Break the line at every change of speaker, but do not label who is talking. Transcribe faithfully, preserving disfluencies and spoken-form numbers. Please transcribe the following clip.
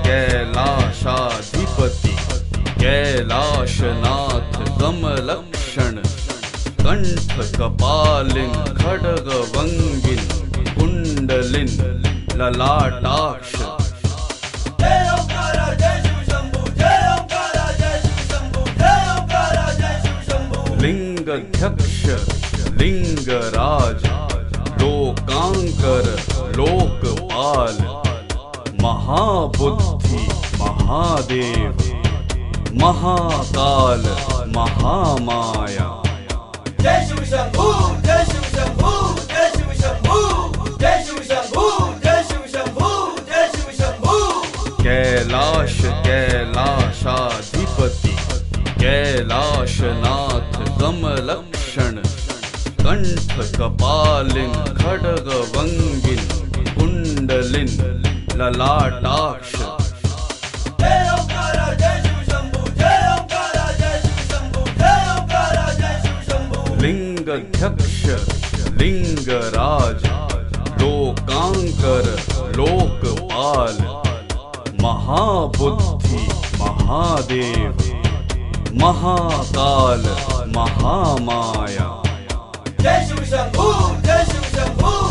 कैलाशाधिपति Kailashnath कमलक्षण Kanth कपालिन खड्गवंगिन कुंडलिन ललाटाक्ष लिंगध्यक्ष Lingaraj लोकांकर Lokpal महाबुद्धि Mahadev Mahakal Mahamaya.
Jai Shiv Shambhu Jai Shiv Shambhu Jai Shiv Shambhu Jai Shiv Shambhu Jai Shiv Shambhu Jai Shiv Shambhu.
Kailash कैलाशाधिपति Kailashnath कमलक्षण Kanth कपालिन खड्गवंगिन कुंडलिन ललाटाक्ष लिंगध्यक्ष Lingaraj लोकांकर Lokpal महाबुद्धि Mahadev Mahakal Mahamaya.
Jai Shiv Shambhu Jai Shiv Shambhu